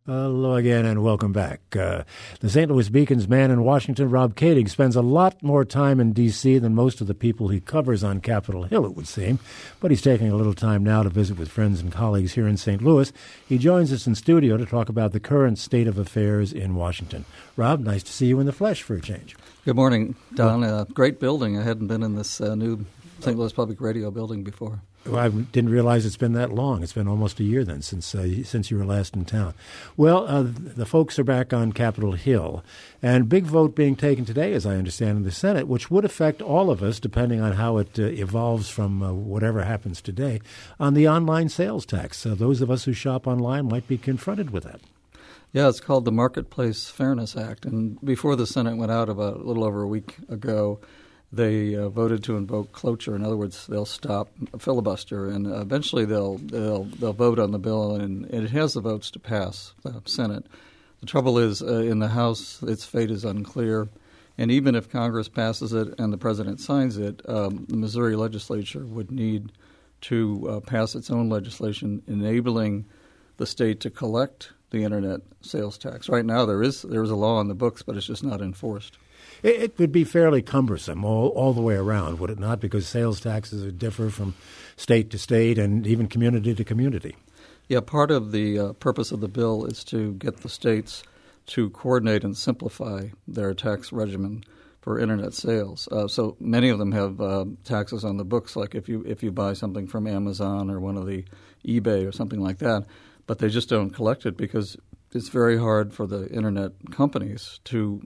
Hello again and welcome back. The St. Louis Beacon's man in Washington, Rob Kading, spends a lot more time in D.C. than most of the people he covers on Capitol Hill, it would seem. But he's taking a little time now to visit with friends and colleagues here in St. Louis. He joins us in studio to talk about the current state of affairs in Washington. Rob, nice to see you in the flesh for a change. Good morning, Don. Great building. I hadn't been in this new St. Louis Public Radio building before. Well, I didn't realize it's been that long. It's been almost a year then since you were last in town. Well, the folks are back on Capitol Hill, and big vote being taken today, as I understand, in the Senate, which would affect all of us, depending on how it evolves from whatever happens today, on the online sales tax. Those of us who shop online might be confronted with that. Yeah, it's called the Marketplace Fairness Act, and before the Senate went out about a little over a week ago, they voted to invoke cloture. In other words, they'll stop a filibuster, and eventually they'll vote on the bill, and it has the votes to pass the Senate. The trouble is, in the House, its fate is unclear, and even if Congress passes it and the president signs it, the Missouri legislature would need to pass its own legislation enabling the state to collect the internet sales tax. Right now, there is a law in the books, but it's just not enforced. It would be fairly cumbersome all the way around, would it not? Because sales taxes differ from state to state and even community to community. Yeah, part of the purpose of the bill is to get the states to coordinate and simplify their tax regimen for internet sales. So many of them have taxes on the books, like if you buy something from Amazon or one of the eBay or something like that, but they just don't collect it because it's very hard for the internet companies to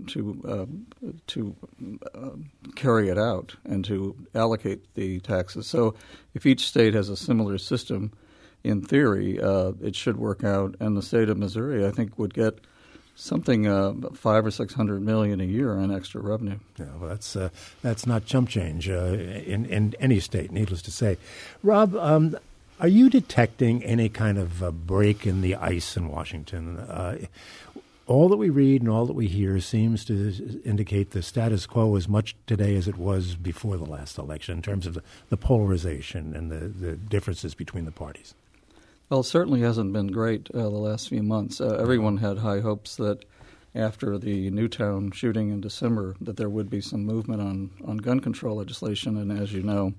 carry it out and to allocate the taxes. So if each state has a similar system, in theory, it should work out. And the state of Missouri, I think, would get something $500 or $600 million a year in extra revenue. Yeah, well, that's not chump change in any state, needless to say. Rob, are you detecting any kind of break in the ice in Washington? All that we read and all that we hear seems to indicate the status quo as much today as it was before the last election in terms of the polarization and the differences between the parties. Well, it certainly hasn't been great the last few months. Everyone had high hopes that after the Newtown shooting in December that there would be some movement on gun control legislation, and as you know,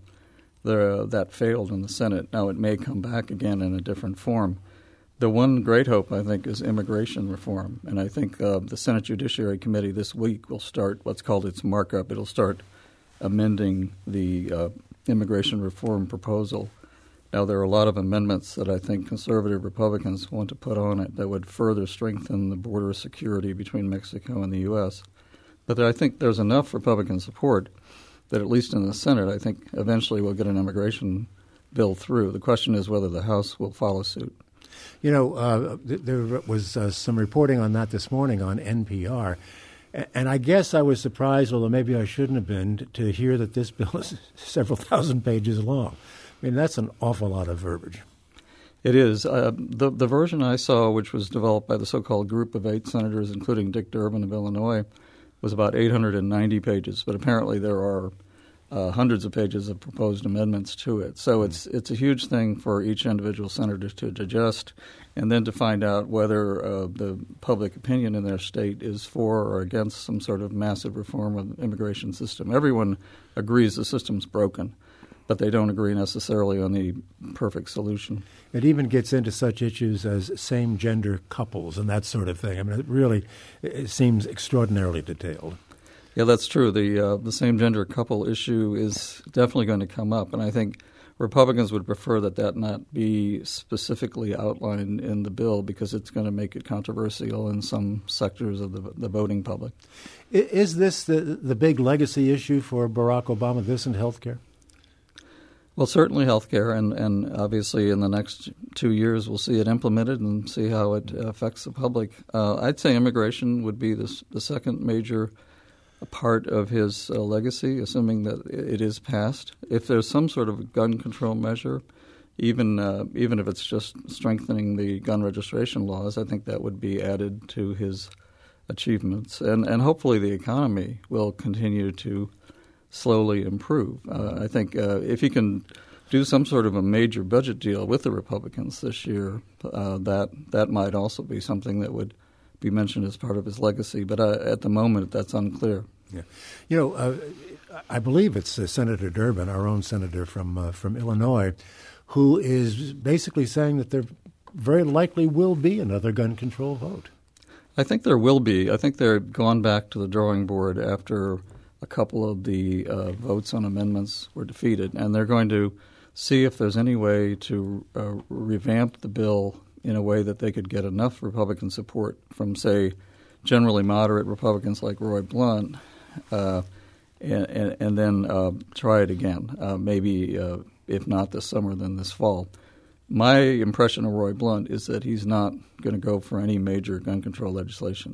that failed in the Senate. Now it may come back again in a different form. The one great hope, I think, is immigration reform. And I think the Senate Judiciary Committee this week will start what's called its markup. It'll start amending the immigration reform proposal. Now there are a lot of amendments that I think conservative Republicans want to put on it that would further strengthen the border security between Mexico and the U.S. But I think there's enough Republican support that at least in the Senate, I think eventually we'll get an immigration bill through. The question is whether the House will follow suit. You know, there was some reporting on that this morning on NPR, and I guess I was surprised, although maybe I shouldn't have been, to hear that this bill is several thousand pages long. I mean, that's an awful lot of verbiage. It is. The version I saw, which was developed by the so-called group of 8 senators, including Dick Durbin of Illinois, was about 890 pages, but apparently there are hundreds of pages of proposed amendments to it. So it's a huge thing for each individual senator to digest and then to find out whether the public opinion in their state is for or against some sort of massive reform of the immigration system. Everyone agrees the system's broken, but they don't agree necessarily on the perfect solution. It even gets into such issues as same-gender couples and that sort of thing. I mean, it seems extraordinarily detailed. Yeah, that's true. The same-gender couple issue is definitely going to come up, and I think Republicans would prefer that not be specifically outlined in the bill because it's going to make it controversial in some sectors of the voting public. Is this the big legacy issue for Barack Obama, this and health care? Well, certainly health care, and obviously in the next 2 years we'll see it implemented and see how it affects the public. I'd say immigration would be the second major part of his legacy, assuming that it is passed. If there's some sort of gun control measure, even if it's just strengthening the gun registration laws, I think that would be added to his achievements. And hopefully the economy will continue to slowly improve. I think if he can do some sort of a major budget deal with the Republicans this year, that might also be something that would be mentioned as part of his legacy. But at the moment, that's unclear. Yeah. I believe it's Senator Durbin, our own senator from Illinois, who is basically saying that there very likely will be another gun control vote. I think there will be. I think they're gone back to the drawing board after a couple of the votes on amendments were defeated, and they're going to see if there's any way to revamp the bill in a way that they could get enough Republican support from, say, generally moderate Republicans like Roy Blunt, and then try it again, maybe if not this summer, then this fall. My impression of Roy Blunt is that he's not going to go for any major gun control legislation.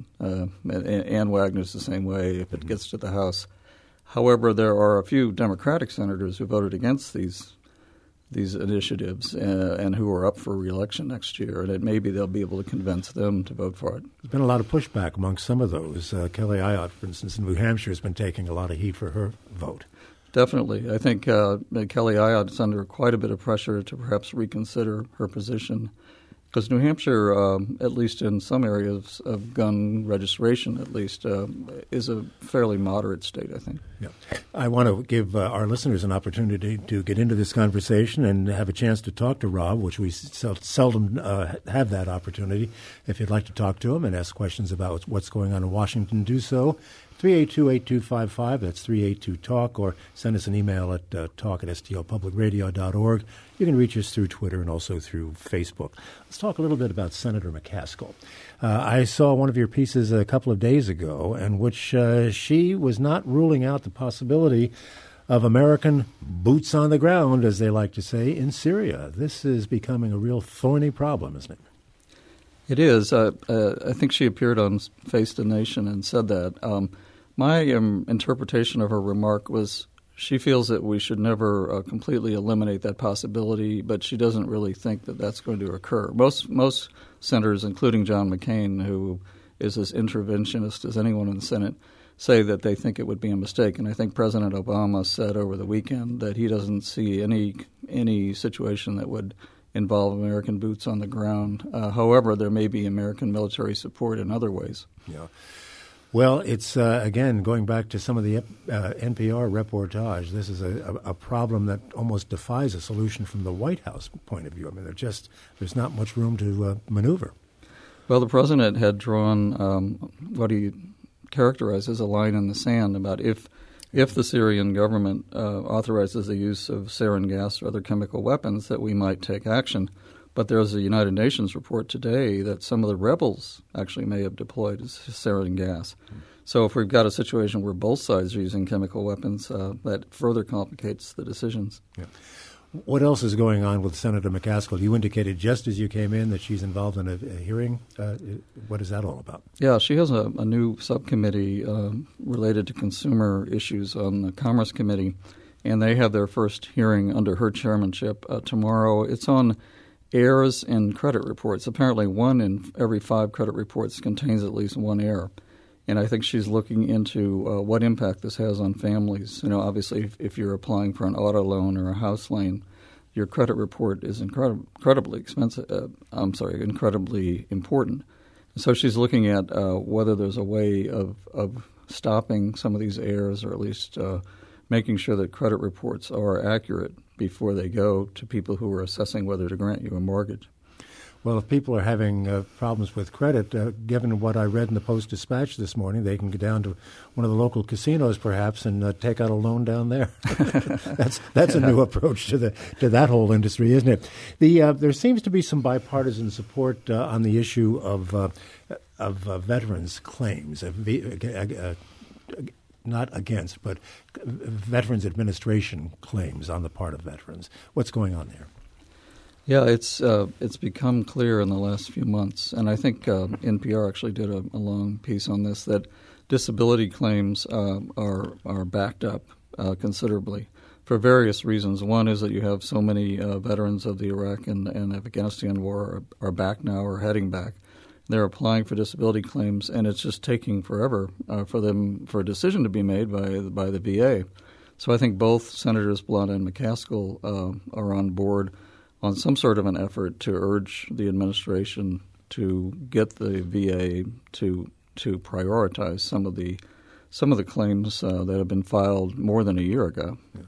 Ann Wagner's the same way if it gets to the House. However, there are a few Democratic senators who voted against these initiatives and who are up for re-election next year, and maybe they'll be able to convince them to vote for it. There's been a lot of pushback among some of those. Kelly Ayotte, for instance, in New Hampshire, has been taking a lot of heat for her vote. Definitely. I think Kelly Ayotte is under quite a bit of pressure to perhaps reconsider her position, because New Hampshire, at least in some areas of gun registration, at least, is a fairly moderate state, I think. Yeah. I want to give our listeners an opportunity to get into this conversation and have a chance to talk to Rob, which we seldom have that opportunity. If you'd like to talk to him and ask questions about what's going on in Washington, do so. 382-8255, that's 382-TALK, or send us an email at talk@stlpublicradio.org. You can reach us through Twitter and also through Facebook. Let's talk a little bit about Senator McCaskill. I saw one of your pieces a couple of days ago in which she was not ruling out the possibility of American boots on the ground, as they like to say, in Syria. This is becoming a real thorny problem, isn't it? It is. I think she appeared on Face the Nation and said that. My interpretation of her remark was she feels that we should never completely eliminate that possibility, but she doesn't really think that that's going to occur. Most senators, including John McCain, who is as interventionist as anyone in the Senate, say that they think it would be a mistake. And I think President Obama said over the weekend that he doesn't see any situation that would involve American boots on the ground. However, there may be American military support in other ways. Yeah. Well, it's, again, going back to some of the NPR reportage, this is a problem that almost defies a solution from the White House point of view. I mean, there's not much room to maneuver. Well, the president had drawn what he characterized as a line in the sand about if the Syrian government authorizes the use of sarin gas or other chemical weapons, that we might take action. But there's a United Nations report today that some of the rebels actually may have deployed sarin gas. So if we've got a situation where both sides are using chemical weapons, that further complicates the decisions. Yeah. What else is going on with Senator McCaskill? You indicated just as you came in that she's involved in a hearing. What is that all about? Yeah, she has a new subcommittee related to consumer issues on the Commerce Committee, and they have their first hearing under her chairmanship tomorrow. It's on errors in credit reports. Apparently 1 in every 5 credit reports contains at least one error. And I think she's looking into what impact this has on families. You know, obviously, if you're applying for an auto loan or a house loan, your credit report is incredibly important. And so she's looking at whether there's a way of stopping some of these errors, or at least making sure that credit reports are accurate before they go to people who are assessing whether to grant you a mortgage. Well, if people are having problems with credit, given what I read in the Post-Dispatch this morning, they can go down to one of the local casinos, perhaps, and take out a loan down there. That's a new approach to that whole industry, isn't it? There seems to be some bipartisan support on the issue of veterans' claims, not against, but Veterans Administration claims on the part of veterans. What's going on there? Yeah, it's become clear in the last few months, and I think NPR actually did a long piece on this, that disability claims are backed up considerably for various reasons. One is that you have so many veterans of the Iraq and Afghanistan war are back now or heading back. They're applying for disability claims, and it's just taking forever for a decision to be made by the VA. So I think both Senators Blunt and McCaskill are on board on some sort of an effort to urge the administration to get the VA to prioritize some of the claims that have been filed more than a year ago. Yeah.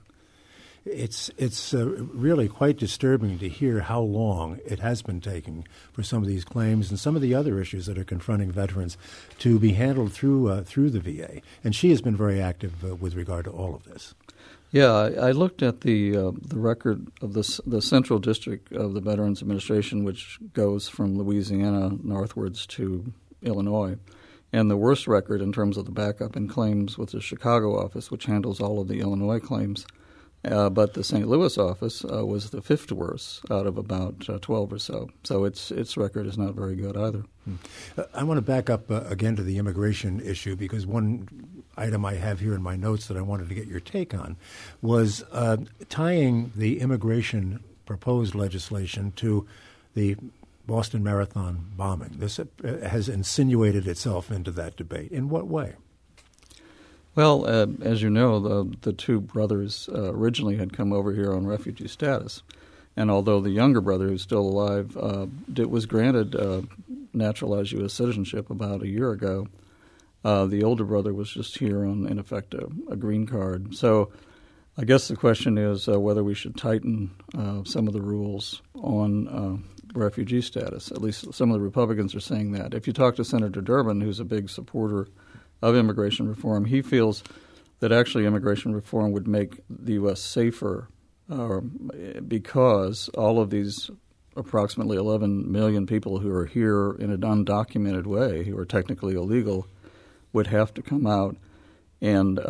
It's really quite disturbing to hear how long it has been taking for some of these claims and some of the other issues that are confronting veterans to be handled through the VA. And she has been very active with regard to all of this. Yeah, I looked at the record of the Central District of the Veterans Administration, which goes from Louisiana northwards to Illinois. And the worst record in terms of the backup in claims was the Chicago office, which handles all of the Illinois claims. But the St. Louis office was the fifth worst out of about 12 or so. So its record is not very good either. I want to back up again to the immigration issue, because one item I have here in my notes that I wanted to get your take on was tying the immigration proposed legislation to the Boston Marathon bombing. This has insinuated itself into that debate. In what way? Well, as you know, the two brothers originally had come over here on refugee status. And although the younger brother, who's still alive, was granted naturalized U.S. citizenship about a year ago, the older brother was just here on, in effect, a green card. So I guess the question is whether we should tighten some of the rules on refugee status. At least some of the Republicans are saying that. If you talk to Senator Durbin, who's a big supporter of immigration reform, he feels that actually immigration reform would make the U.S. safer because all of these approximately 11 million people who are here in an undocumented way, who are technically illegal, would have to come out and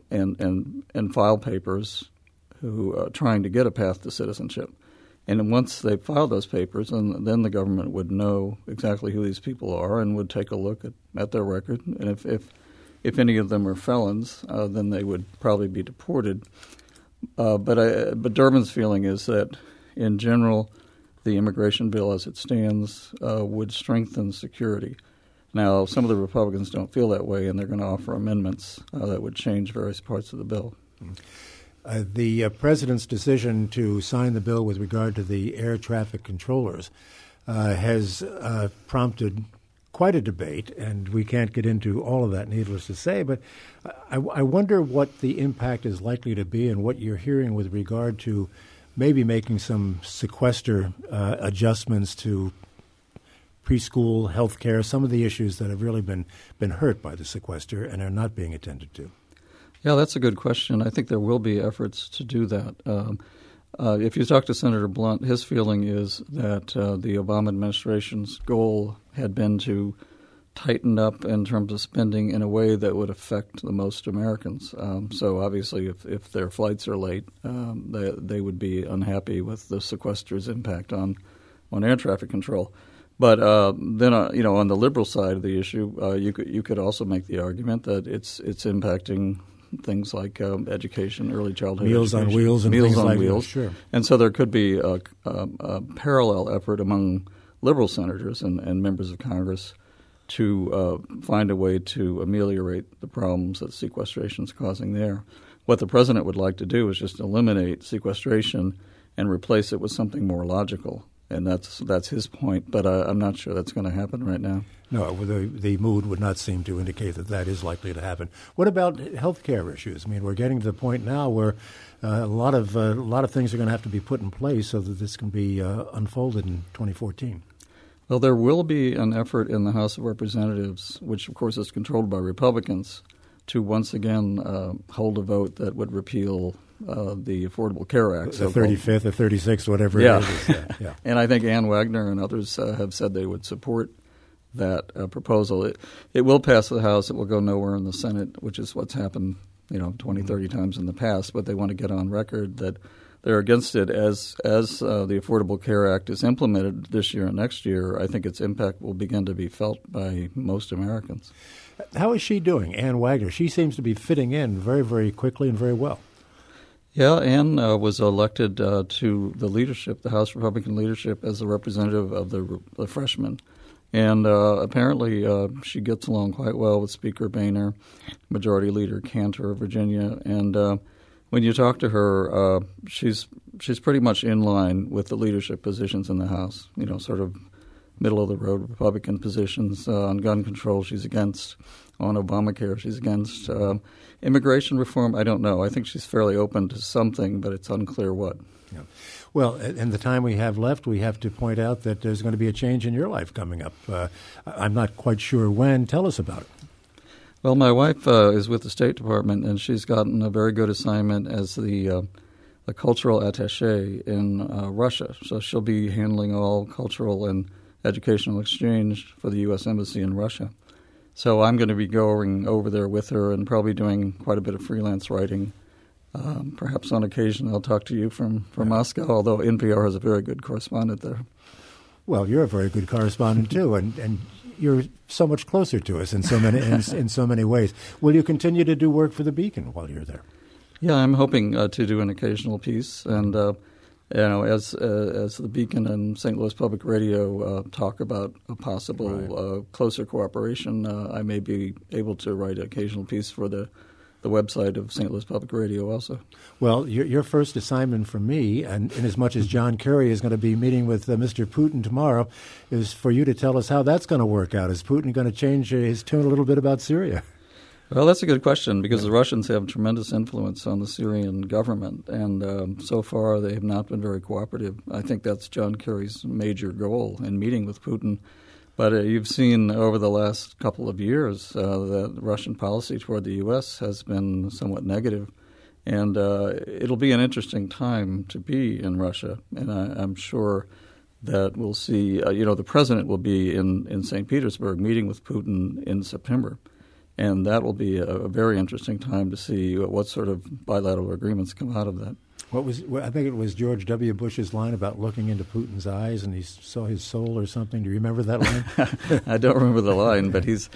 file papers who trying to get a path to citizenship. And once they file those papers, and then the government would know exactly who these people are and would take a look at their record. And if any of them are felons, then they would probably be deported. But Durbin's feeling is that, in general, the immigration bill as it stands would strengthen security. Now, some of the Republicans don't feel that way, and they're going to offer amendments that would change various parts of the bill. The president's decision to sign the bill with regard to the air traffic controllers has prompted quite a debate, and we can't get into all of that, needless to say, but I wonder what the impact is likely to be and what you're hearing with regard to maybe making some sequester adjustments to preschool, health care, some of the issues that have really been hurt by the sequester and are not being attended to. Yeah, that's a good question. I think there will be efforts to do that. If you talk to Senator Blunt, his feeling is that the Obama administration's goal had been to tighten up in terms of spending in a way that would affect the most Americans. So obviously if their flights are late, they would be unhappy with the sequester's impact on air traffic control. But then, on the liberal side of the issue, you could also make the argument that it's impacting things like education, early childhood Meals education. on Wheels and Meals things on like Wheels. that, sure. And so there could be a parallel effort among liberal senators and members of Congress to find a way to ameliorate the problems that sequestration is causing there. What the president would like to do is just eliminate sequestration and replace it with something more logical. And that's his point, but I'm not sure that's going to happen right now. No, the mood would not seem to indicate that is likely to happen. What about health care issues? I mean, we're getting to the point now where a lot of things are going to have to be put in place so that this can be unfolded in 2014. Well, there will be an effort in the House of Representatives, which of course is controlled by Republicans, to once again hold a vote that would repeal the Affordable Care Act. The 35th or 36th, whatever it is. Yeah. And I think Ann Wagner and others have said they would support that proposal. It will pass the House. It will go nowhere in the Senate, which is what's happened 20, 30 times in the past. But they want to get on record that they're against it. As the Affordable Care Act is implemented this year and next year, I think its impact will begin to be felt by most Americans. How is she doing, Ann Wagner? She seems to be fitting in very, very quickly and very well. Yeah, Ann was elected to the leadership, the House Republican leadership, as a representative of the freshmen. And apparently she gets along quite well with Speaker Boehner, Majority Leader Cantor of Virginia. And when you talk to her, she's pretty much in line with the leadership positions in the House. Sort of middle-of-the-road Republican positions. On gun control, she's against. On Obamacare, she's against. Immigration reform, I don't know. I think she's fairly open to something, but it's unclear what. Yeah. Well, in the time we have left, we have to point out that there's going to be a change in your life coming up. I'm not quite sure when. Tell us about it. Well, my wife is with the State Department, and she's gotten a very good assignment as the cultural attaché in Russia. So she'll be handling all cultural and educational exchange for the U.S. Embassy in Russia. So I'm going to be going over there with her and probably doing quite a bit of freelance writing. Perhaps on occasion I'll talk to you from Moscow, although NPR has a very good correspondent there. Well, you're a very good correspondent too, and you're so much closer to us in so many in so many ways. Will you continue to do work for the Beacon while you're there? Yeah, I'm hoping to do an occasional piece, and as the Beacon and St. Louis Public Radio talk about a possible closer cooperation, I may be able to write an occasional piece for the website of St. Louis Public Radio also. Well, your first assignment for me, and in as much as John Kerry is going to be meeting with Mr. Putin tomorrow, is for you to tell us how that's going to work out. Is Putin going to change his tune a little bit about Syria? Well, that's a good question because the Russians have tremendous influence on the Syrian government, and so far they have not been very cooperative. I think that's John Kerry's major goal in meeting with Putin. But you've seen over the last couple of years that Russian policy toward the U.S. has been somewhat negative. And it'll be an interesting time to be in Russia. And I'm sure that we'll see, the president will be in St. Petersburg meeting with Putin in September. And that will be a very interesting time to see what sort of bilateral agreements come out of that. I think it was George W. Bush's line about looking into Putin's eyes and he saw his soul or something. Do you remember that line? I don't remember the line, but he's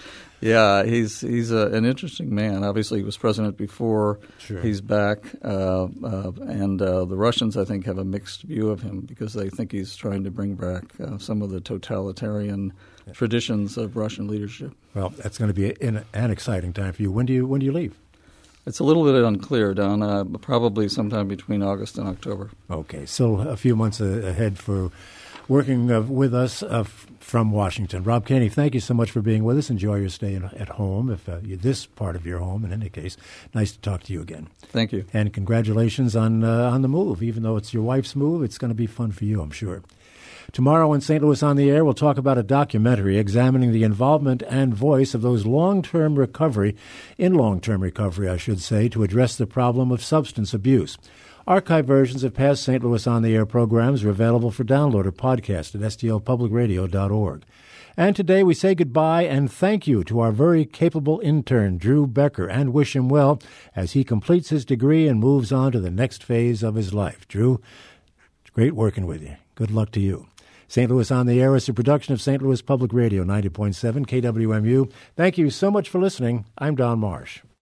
an interesting man. Obviously, he was president before. Sure. He's back, and the Russians, I think, have a mixed view of him because they think he's trying to bring back some of the totalitarian traditions of Russian leadership. Well, that's going to be an exciting time for you. When do you leave? It's a little bit unclear, Don, probably sometime between August and October. Okay, so a few months ahead for working with us from Washington. Rob Caney, thank you so much for being with us. Enjoy your stay at home, if this part of your home, in any case. Nice to talk to you again. Thank you. And congratulations on the move. Even though it's your wife's move, it's going to be fun for you, I'm sure. Tomorrow on St. Louis on the Air, we'll talk about a documentary examining the involvement and voice of those long-term recovery, to address the problem of substance abuse. Archive versions of past St. Louis on the Air programs are available for download or podcast at stlpublicradio.org. And today we say goodbye and thank you to our very capable intern, Drew Becker, and wish him well as he completes his degree and moves on to the next phase of his life. Drew, it's great working with you. Good luck to you. St. Louis on the Air is a production of St. Louis Public Radio, 90.7 KWMU. Thank you so much for listening. I'm Don Marsh.